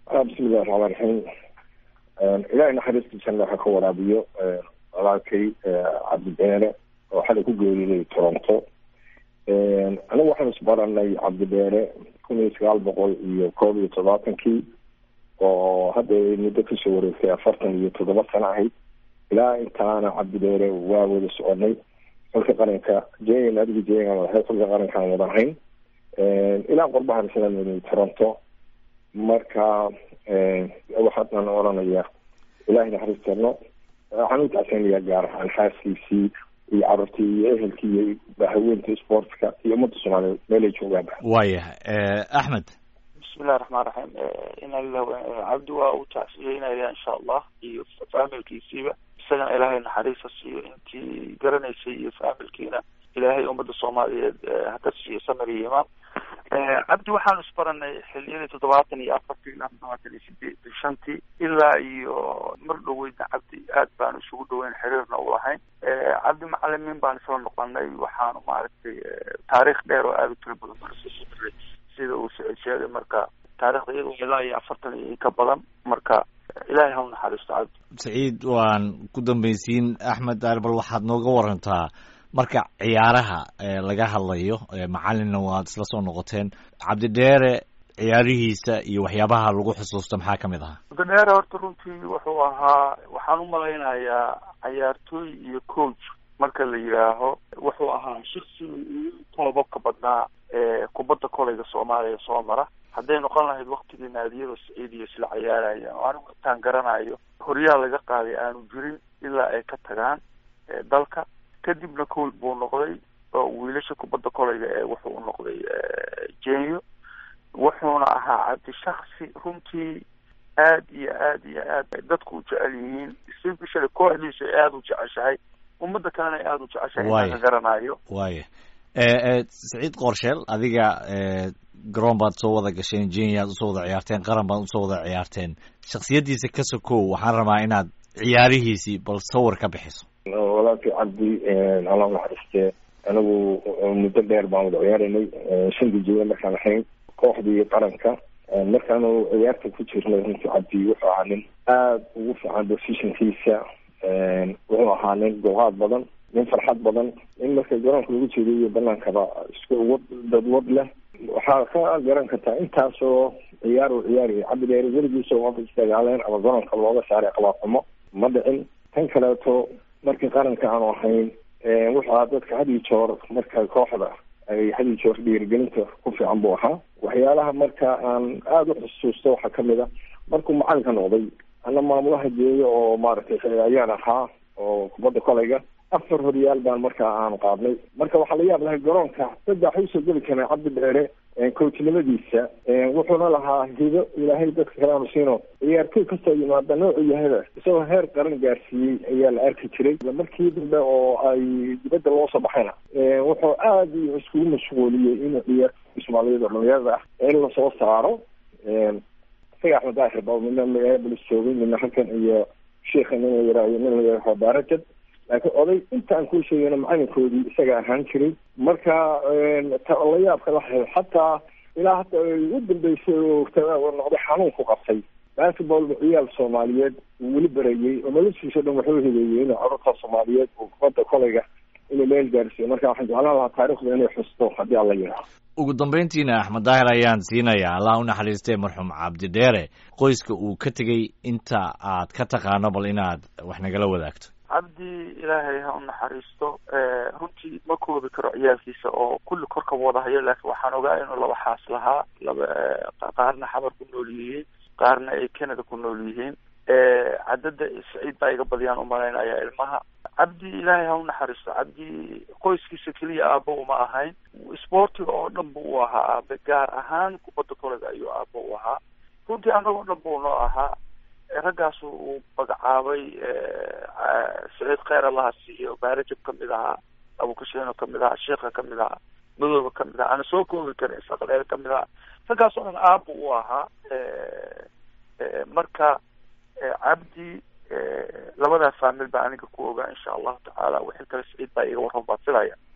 بسم الله الرحمن الرحيم. إلى أن حدثت سنة حكوا رابيو لكن عبد البارئ وحدا كوجي لي تورنتو. أنا واحد أصبر أن عبد البارئ كوني سقال بقول يكوبي تضاطن كي وهذا مدة شهور في أفرتن يتضبط سنة إلى أن كان عبد البارئ وواجد سؤالي فلك قرنك جاي نادي جاي على هاي فلك قرنك عن وضعين إلى قربها مثلا من تورنتو marka waxaan oranaya ilaahay naxariisto waxaan u tacsanayaa gaar ahaan xaaskiisii iyo carruurtii iyo ehelkii iyo bahaweynta sportka iyo ummadda Soomaaliyeed meel ay joogaan. waayahay Axmed. bismillahi raxmaani raxiim. cabdi waa u tacsiyeynaya insha allah iyo faamilkiisiiba isagana ilaahay naxariista siiyo intii garanaysay iyo faamilkiina ilaahay ummadda Soomaaliyeed ha ka siiyo samir iyo iimaan. cabdi waxaan isbaranay xilliyadii 74 ilaa 75 ilaa iyo mar dhaweydna cabdi aad baan isugu dhaweyn xiriirna u lahayn. cabdi macallimiin baan isla noqonay waxaanu maaragtay taariikh dheer oo aad u tiro badan sida uu sheegay marka taariikhda iyadoo ilaa iyo 40 iyo ka badan marka ilaahay ha u naxariisto cabdi. Saciid waan ku dambaysiin Axmed Arbal waxaad nooga warantaa marka ciyaaraha laga hadlayo macalinna waad isla soo noqoteen Cabdi Dheere ciyaarihiisa iyo waxyaabaha lagu xusuusto maxaa kamid ah? Cabdi Dheere horta runtii wuxuu ahaa waxaan u malaynayaa ciyaartooy iyo coach marka la yiraaho wuxuu ahaa shakhsi toobabka badnaa kubadda kolayga Soomaaliya soo mara hadday noqon lahayd waqtigii naadiyada Saciid iyo isla ciyaarayeen oo anigu taan garanayo horyaal laga qaaday aanu jirin ilaa ay ka tagaan dalka kadibna kool buu noqday oo wiilasha kubadda kolayga wuxuu u noqday Jenyo wuxuuna ahaa cabdi shakhsi runtii aad iyo aad dadku u jecel yihiin isbishada kooxdiisa aad u jeceshahay ummadda kalena aad u jeceshahay inta garanayo. Saciid Qorsheel adiga garoon baad soo wada gasheen Jenyo aad u soo wada ciyaarteen qaran baad u soo wada ciyaarteen shakhsiyadiisa ka sokow waxaan rabaa inaad ciyaarihiisii bal sawir ka bixiso. walaalkii cabdi allah naxariiste anigu muddo dheer baan wada ciyaaranay shantii jooga markaan ahayn kooxdii qaranka markaanu ciyaarta ku jirnay runtii cabdi wuxuu ahaa nin aad ugu fiican positionkiisa wuxuu ahaa nin dulqaad badan nin farxad badan in marka garoonka lagu jeedo iyo banaankaba isku dadwad leh waxaa ka garan kartaa intaasoo ciyaar uu ciyaarayay Cabdi Dheere weligiisa oo istagaaleen ama garoonka looga saaray qabaaqimo ma dhicin tan kaleeto markii qaranka aanu ahayn wuxuu dadka had iyo jeer marka kooxda ay had iyo jeer dhiirigelinta ku fiican buu ahaa waxyaalaha marka aan aad u xusuusto waxaa kamid ah markuu macalinka noqday ana maamulaha jeeyo oo maaragtay ayaan ahaa oo kubadda kolayga 4 horyaal baan marka aan qaadnay marka waxaa la yaab lahay garoonka saddex u soo geli karay Cabdi Dheere coachnimadiisa wuxuuna lahaa hido ilaahay dadka kale aanu siino ciyaartoy kastoo yimaada noocu yahada isagoo heer qaran gaarsiiyey ayaa la arki jiray markii dambe oo ay dibadda loo soo baxayna wuxuu aad iskugu mashquuliyey inuu ciyaartoy Soomaaliyeed oo dhalinyarada ah in la soo saaro isaga Axmed Daahir baa midna Minneapolis joogay midna halkan iyo sheekha nin la yiraahdo Baarajad laakiin oday intaan ku sheegayna macalinkoodii isaga ahaan jiray marka la yaabka la xataa ilaa hata ugu dambeysay oo noqday xanuun ku qabtay basketball ciyaal Soomaaliyeed weli barayay oo noloshiisa dhan wuxuu hideeyay in carruurta Soomaaliyeed oo kubadda kolayga inuu meel gaarsiiyo marka waxaan jeclaan lahaa taariikhda inay xusto haddii alla yiraahdo. ugu dambeyntiina Axmed Daahir ayaan siinayaa allah u naxariistay marxuum Cabdi Dheere qoyska uu ka tegay inta aad ka taqaano bal inaad wax nagala wadaagto. cabdi ilaahay ha u naxariisto runtii ma koobi karo ciyaalkiisa oo kulli korka wada hayo laakiin waxaan ogaa inuu laba xaas lahaa qaarna xabar ku nool yihiin qaarna ay Canada ku nool yihiin cadada Saciid baa iga badiyaan u malaynaya ilmaha cabdi ilaahay ha u naxariisto cabdi qoyskiisa keliya aabbo uma ahayn sportiga oo dhan buu u ahaa aabe gaar ahaan kubadda kolayga ayuu aabbo u ahaa runtii anagoo dhan buu noo ahaa raggaas uu magacaabay Saciid khayr allaha siiyo Baarajab kamid ahaa Abu Kasheeno kamid ahaa Sheekha kamid ahaa Madooba kamid ahaa ana soo koobi karin Isaqleer kamid ahaa raggaas oo dhan aabbo u ahaa marka cabdi labada faamil baa aniga ku ogaa insha Allah tacaala wixii kale Saciid baa iga warran baa filaya.